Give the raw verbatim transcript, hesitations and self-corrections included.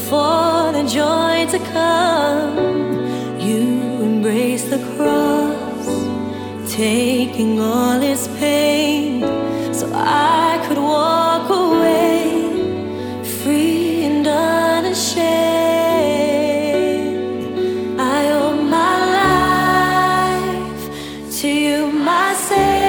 for the joy to come. You embrace the cross, taking all its pain, so I could walk away free and unashamed. I owe my life to you, my Savior.